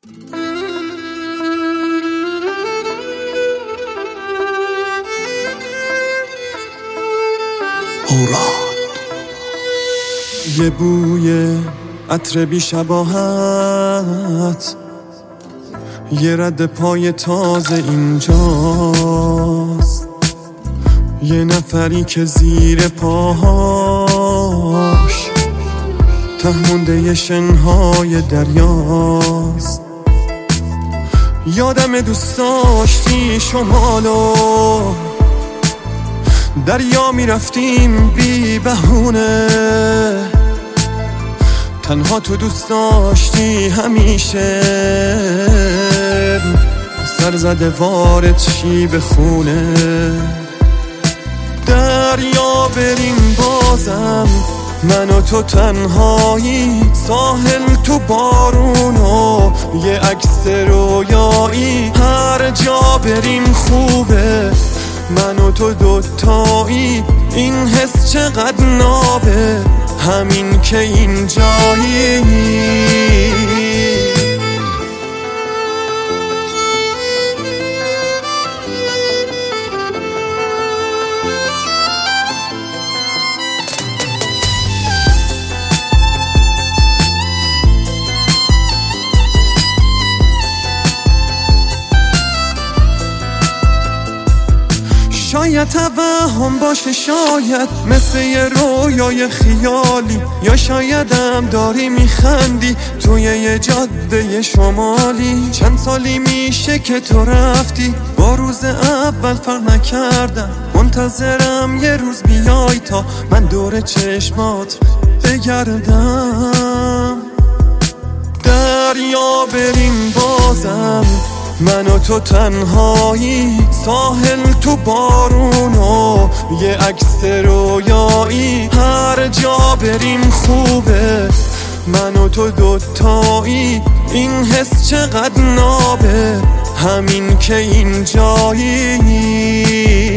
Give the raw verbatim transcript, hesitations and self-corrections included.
یه بوی عطر بی شباهت، یه رد پای تازه اینجاست، یه نفری که زیر پاهاش ته مونده شنهای دریاست. یادم دوست داشتی شمالو دریا میرفتیم بی بهونه، تنها تو دوست داشتی همیشه سر زده وارد شی به خونه. دریا بریم بازم من و تو تنهایی، ساحل تو بارونو یه عکس رویایی، هر جا بریم خوبه من و تو دوتایی، این حس چقدر نابه همین که اینجایی. شاید توهم باشه، شاید مثل یه رویای خیالی، یا شایدم داری میخندی توی یه جاده شمالی. چند سالی میشه که تو رفتی، با روز اول فرق نکردم، منتظرم یه روز بیای تا من دور چشمات بگردم. دریا بریم بازم من و تو تنهایی، ساحل تو بارونو یه عکس رویایی، هر جا بریم خوبه من و تو دوتایی، این حس چقدر نابه همین که اینجایی.